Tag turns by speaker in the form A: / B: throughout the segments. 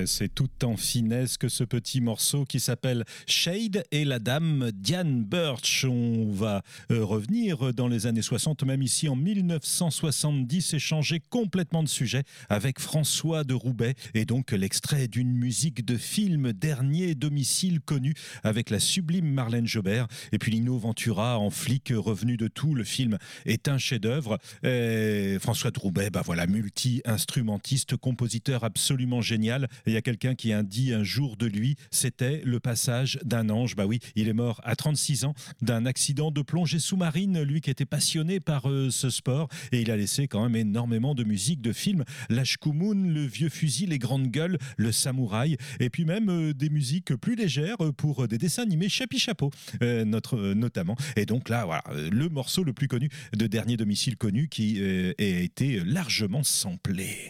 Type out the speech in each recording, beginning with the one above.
A: c'est tout en finesse que ce petit morceau qui s'appelle Shade et la dame Diane Birch. On va revenir dans les années 60, même ici en 1970, et changer complètement de sujet avec François de Roubaix et donc l'extrait d'une musique de film Dernier domicile connu avec la sublime Marlène Jobert et puis Lino Ventura en flic revenu de tout. Le film est un chef-d'œuvre. François de Roubaix, voilà, multi-instrumentiste, compositeur absolument génial. Et il y a quelqu'un qui a dit un jour de lui, c'était le passage d'un ange. Oui, il est mort à 36 ans d'un accident de plongée sous-marine, lui qui était passionné par ce sport, et il a laissé quand même énormément de musique de films, L'Ashkumun, Le Vieux Fusil, Les Grandes Gueules, Le Samouraï, et puis même des musiques plus légères pour des dessins animés, Chapi Chapeau notamment. Et donc là, voilà, le morceau le plus connu de Dernier domicile connu qui a été largement samplé.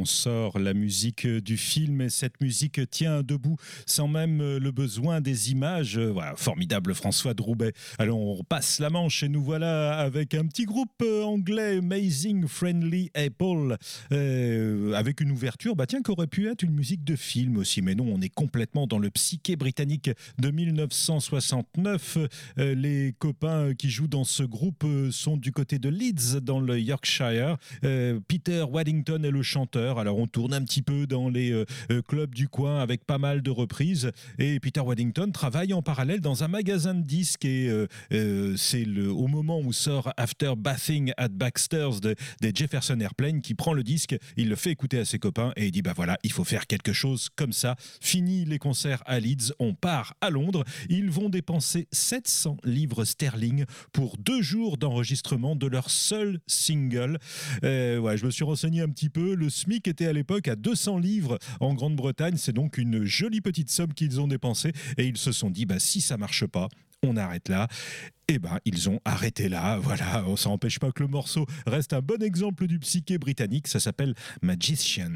A: sort la musique du film et cette musique tient debout sans même le besoin des images. Voilà, formidable François Droubet. Alors on passe la Manche et nous voilà avec un petit groupe anglais, Amazing Friendly Apple, avec une ouverture, tiens, qu'aurait pu être une musique de film aussi, mais non, on est complètement dans le psyché britannique de 1969. Les copains qui jouent dans ce groupe sont du côté de Leeds, dans le Yorkshire. Peter Waddington est le chanteur. Alors on tourne un petit peu dans les clubs du coin avec pas mal de reprises. Et Peter Waddington travaille en parallèle dans un magasin de disques. Et c'est au moment où sort After Bathing at Baxter's des Jefferson Airplane qui prend le disque, il le fait écouter à ses copains et il dit voilà, il faut faire quelque chose comme ça. Fini les concerts à Leeds, on part à Londres. Ils vont dépenser 700 livres sterling pour 2 jours d'enregistrement de leur seul single. Je me suis renseigné un petit peu. Le SMIC était à l'époque à 200 livres en Grande-Bretagne. C'est donc une jolie petite somme qu'ils ont dépensée et ils se sont dit si ça marche pas, on arrête là. Ils ont arrêté là. Voilà, ça n'empêche pas que le morceau reste un bon exemple du psyché britannique. Ça s'appelle Magician.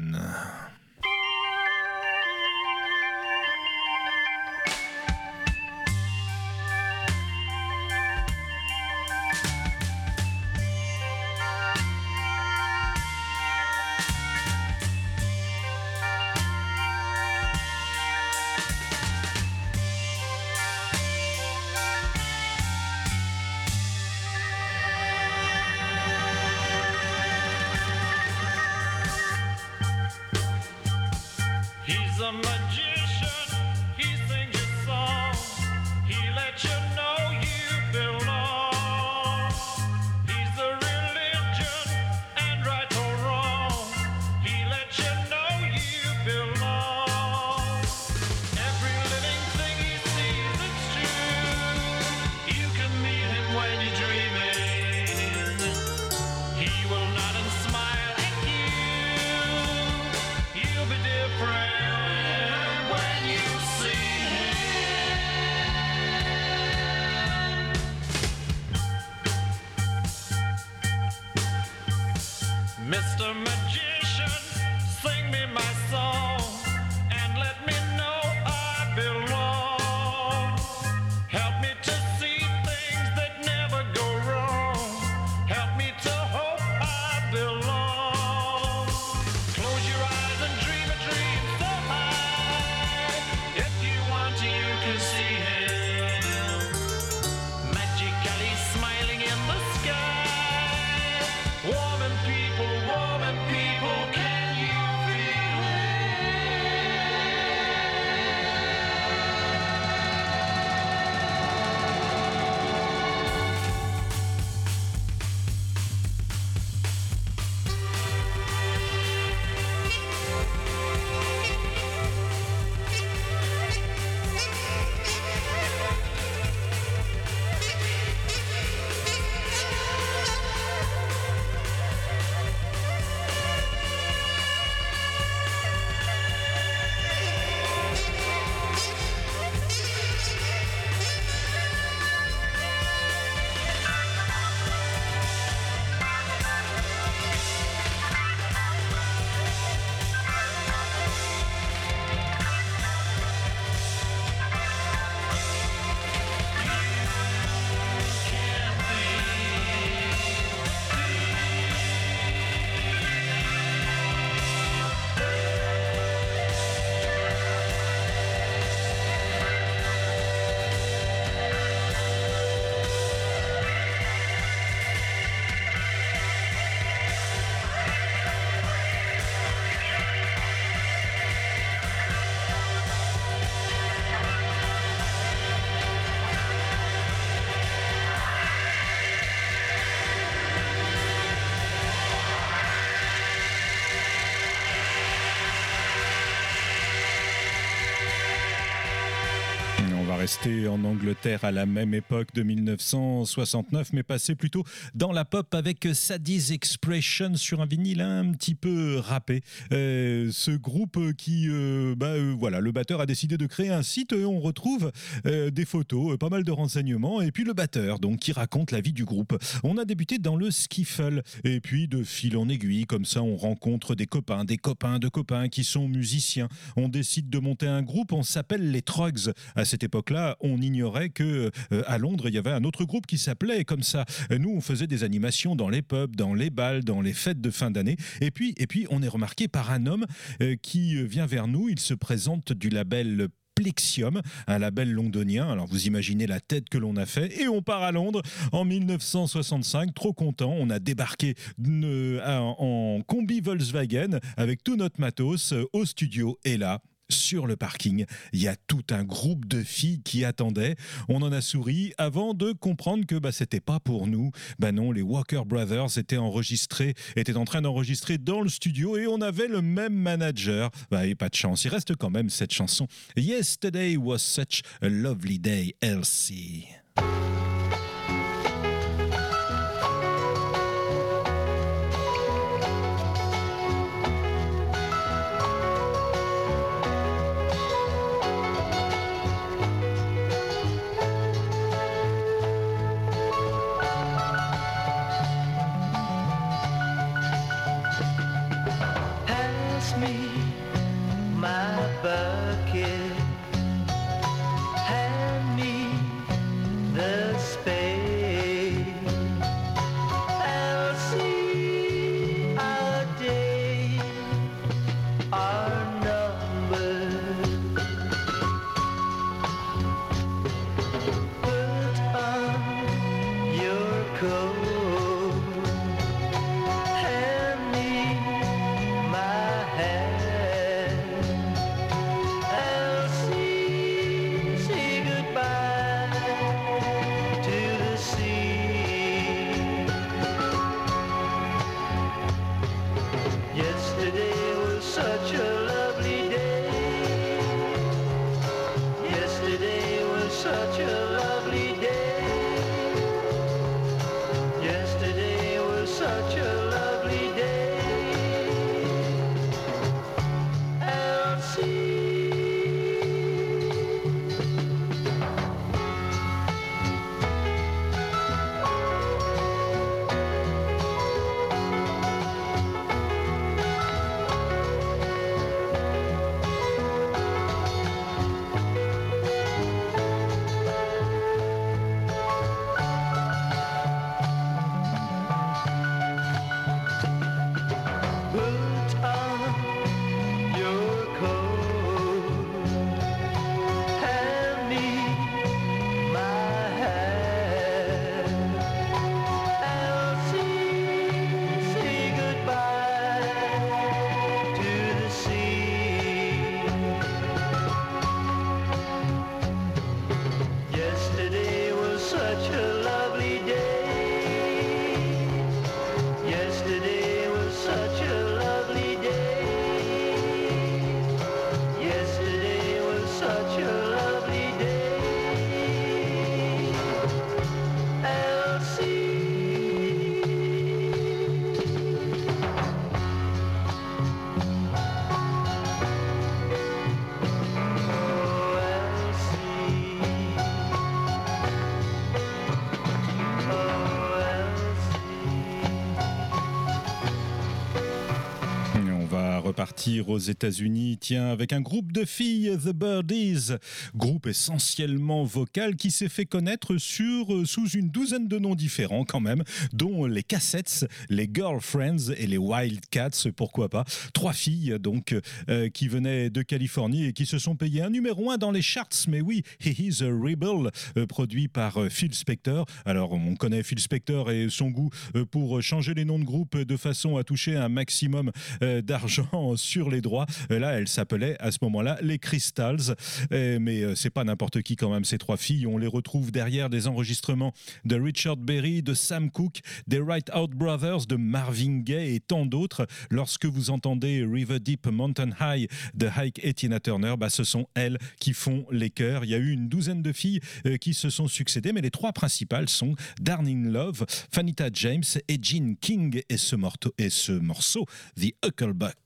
B: He's a magician, he sings your song, he lets you know you belong. He's the religion, and right or wrong, he lets you know you belong. Every living thing he sees, it's true, you can meet him when you're dreaming. He will nod and smile at you, you'll be different.
A: rester en Angleterre à la même époque de 1969, mais passer plutôt dans la pop avec Sadie's Expression sur un vinyle un petit peu râpé. Ce groupe qui, voilà, le batteur a décidé de créer un site et on retrouve des photos, pas mal de renseignements, et puis le batteur donc qui raconte la vie du groupe. On a débuté dans le skiffle, et puis de fil en aiguille, comme ça on rencontre des copains de copains qui sont musiciens. On décide de monter un groupe, on s'appelle les Trogs. À cette époque-là, on ignorait que à Londres, il y avait un autre groupe qui s'appelait comme ça. Nous, on faisait des animations dans les pubs, dans les bals, dans les fêtes de fin d'année. Et puis, on est remarqué par un homme qui vient vers nous. Il se présente du label Plexium, un label londonien. Alors vous imaginez la tête que l'on a fait, et on part à Londres en 1965, trop content. On a débarqué en combi Volkswagen avec tout notre matos au studio, et là, sur le parking, il y a tout un groupe de filles qui attendaient. On en a souri avant de comprendre que c'était pas pour nous. Non, les Walker Brothers étaient en train d'enregistrer dans le studio, et on avait le même manager. Et pas de chance, il reste quand même cette chanson Yesterday Was Such a Lovely Day, Elsie. Partir aux États-Unis, tiens, avec un groupe de filles, The Birdies, groupe essentiellement vocal qui s'est fait connaître sous une douzaine de noms différents quand même, dont les Cassettes, les Girlfriends et les Wildcats, pourquoi pas. 3 filles donc qui venaient de Californie et qui se sont payées un numéro 1 dans les charts, mais oui, He Is a Rebel, produit par Phil Spector. Alors on connaît Phil Spector et son goût pour changer les noms de groupe de façon à toucher un maximum d'argent sur les droits. Là, elles s'appelaient à ce moment-là les Crystals. Mais c'est pas n'importe qui quand même, ces trois filles. On les retrouve derrière des enregistrements de Richard Berry, de Sam Cooke, des Right Out Brothers, de Marvin Gaye et tant d'autres. Lorsque vous entendez River Deep Mountain High de Ike et Tina Turner, ce sont elles qui font les chœurs. Il y a eu une douzaine de filles qui se sont succédées, mais les trois principales sont Darlene Love, Fanita James et Jean King et ce morceau The Hucklebuck.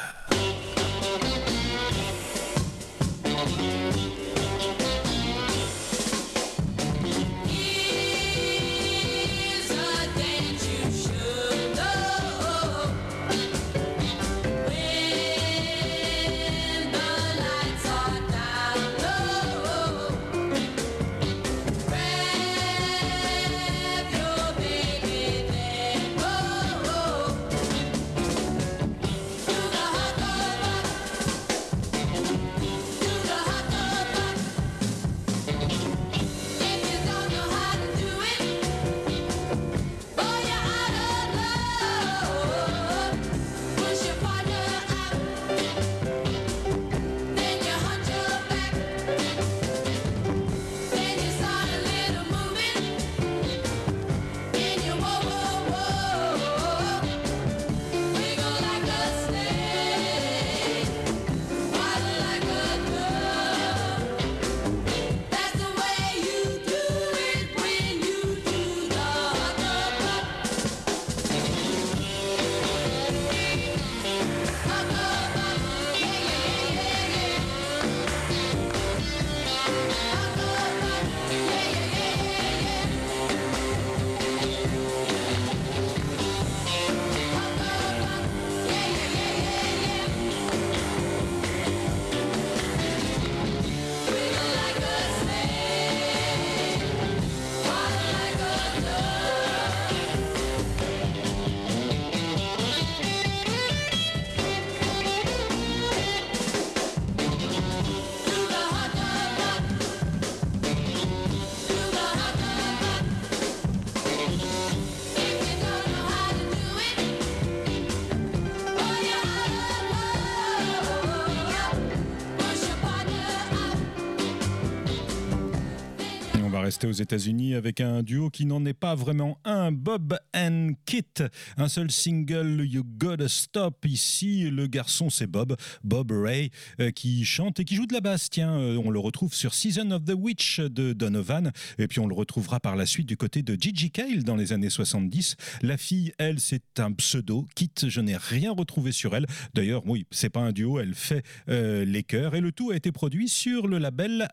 A: Rester aux États-Unis avec un duo qui n'en est pas vraiment un, Bob and Kit. Un seul single, You Gotta Stop. Ici, le garçon, c'est Bob Ray, qui chante et qui joue de la basse. Tiens, on le retrouve sur Season of the Witch de Donovan. Et puis, on le retrouvera par la suite du côté de Gigi Cale dans les années 70. La fille, elle, c'est un pseudo. Kit, je n'ai rien retrouvé sur elle. D'ailleurs, oui, c'est pas un duo, elle fait les chœurs. Et le tout a été produit sur le label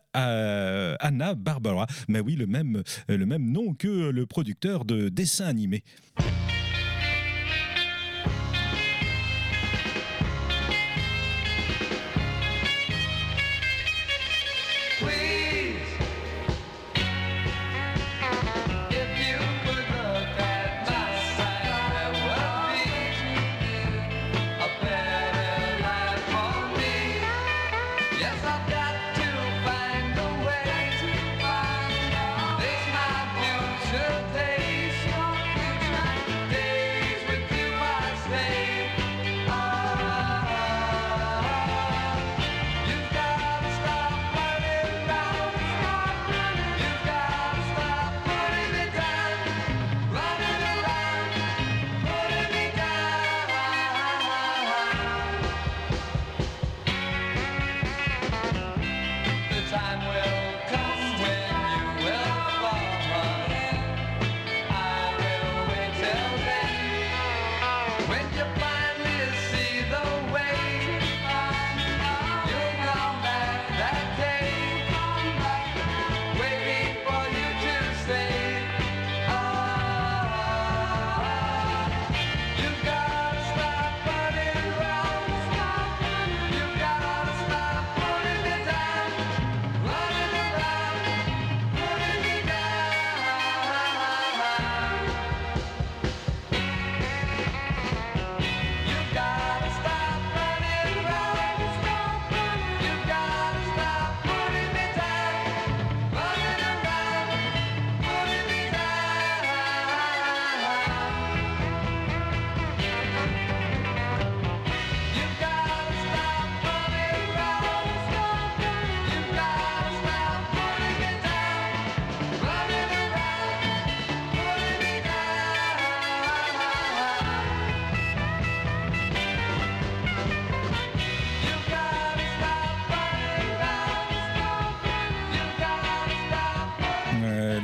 A: Anna Barbara. Mais oui, le même nom que le producteur de dessins animés.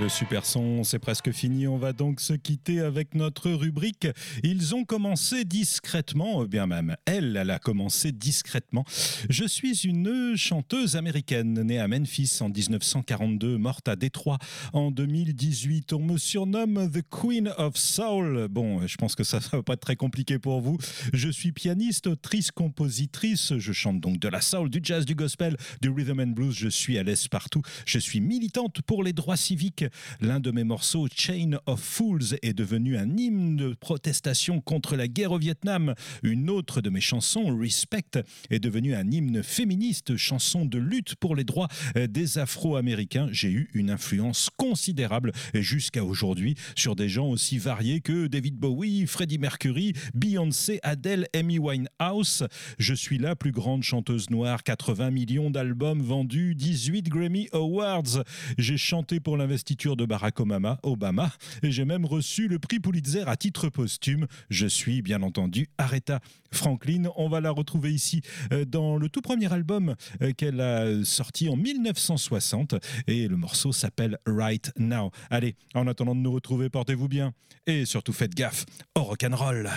A: super son, c'est presque fini. On va donc se quitter avec notre rubrique. Ils ont commencé discrètement, bien même elle a commencé discrètement. Je suis une chanteuse américaine née à Memphis en 1942, morte à Détroit en 2018. On me surnomme The Queen of Soul. Bon, je pense que ça va pas être très compliqué pour vous. Je suis pianiste, autrice, compositrice. Je chante donc de la soul, du jazz, du gospel, du rhythm and blues. Je suis à l'aise partout. Je suis militante pour les droits civiques. L'un de mes morceaux, Chain of Fools, est devenu un hymne de protestation contre la guerre au Vietnam. Une autre de mes chansons, Respect, est devenue un hymne féministe, chanson de lutte pour les droits des Afro-Américains. J'ai eu une influence considérable jusqu'à aujourd'hui sur des gens aussi variés que David Bowie, Freddie Mercury, Beyoncé, Adele, Amy Winehouse. Je suis la plus grande chanteuse noire, 80 millions d'albums vendus, 18 Grammy Awards. J'ai chanté pour l'investiture de Barack Obama et j'ai même reçu le prix Pulitzer à titre posthume. Je suis bien entendu Aretha Franklin. On va la retrouver ici dans le tout premier album qu'elle a sorti en 1960 et le morceau s'appelle Right Now. Allez, en attendant de nous retrouver, portez-vous bien et surtout faites gaffe au rock'n'roll.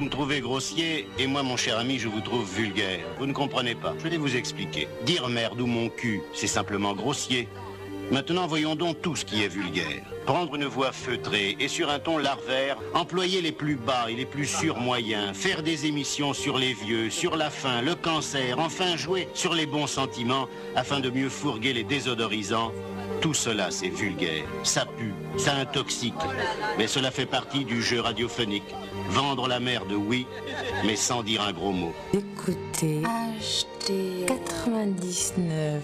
C: me trouvez grossier et moi, mon cher ami, je vous trouve vulgaire. Vous ne comprenez pas. Je vais vous expliquer. Dire merde ou mon cul, c'est simplement grossier. Maintenant, voyons donc tout ce qui est vulgaire. Prendre une voix feutrée et sur un ton larvaire, employer les plus bas et les plus surmoyens, faire des émissions sur les vieux, sur la faim, le cancer, enfin jouer sur les bons sentiments afin de mieux fourguer les désodorisants. Tout cela, c'est vulgaire. Ça pue, ça intoxique. Mais cela fait partie du jeu radiophonique. Vendre la merde, oui, mais sans dire un gros mot.
D: Écoutez, HD 99.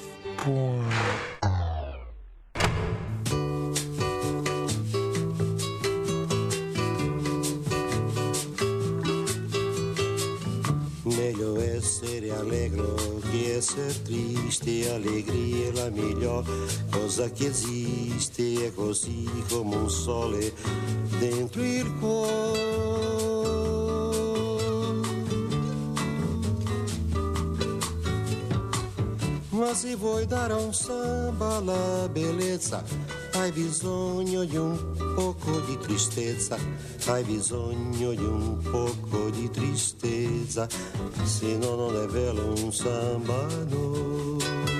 E: Meglio essere allegro che essere triste, allegria è la miglior cosa che esiste, è così come un sole dentro il cuore. Ma se vuoi dare un samba alla bellezza, hai bisogno di un poco di tristezza, hai bisogno di un poco di tristezza, se no non è bello un samba, no.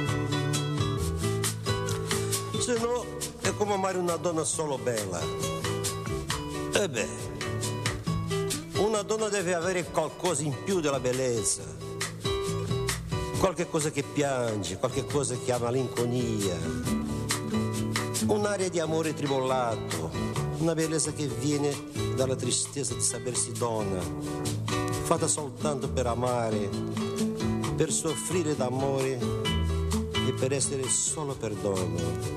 E: Se no è come amare una donna solo bella. E beh, una donna deve avere qualcosa in più della bellezza, qualche cosa che piange, qualche cosa che ha malinconia, un'aria di amore tribolato, una bellezza che viene dalla tristezza di sapersi donna, fatta soltanto per amare, per soffrire d'amore e per essere solo per donna.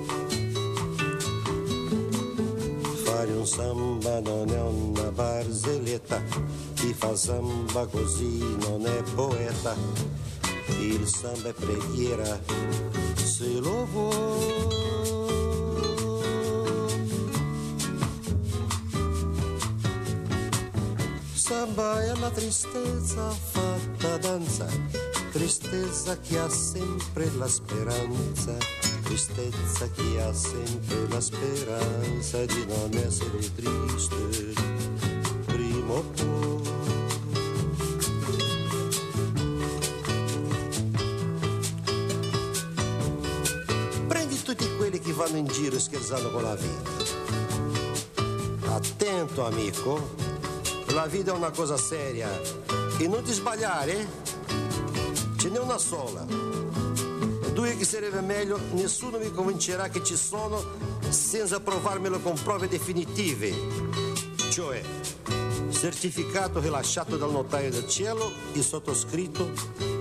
E: Fare un samba non è una barzelletta, chi fa samba così non è poeta, il samba è preghiera se lo vuoi. Samba è la tristezza fatta danza, tristezza che ha sempre la speranza, tristezza che ha sempre la speranza di non essere triste prima o poi. Prendi tutti quelli che vanno in giro scherzando con la vita. Attento, amico. La vita è una cosa seria e non ti sbagliare, ce n'è una sola. Due che sarebbe meglio, nessuno mi convincerà che ci sono senza provarmelo con prove definitive, cioè certificato rilasciato dal notaio del cielo e sottoscritto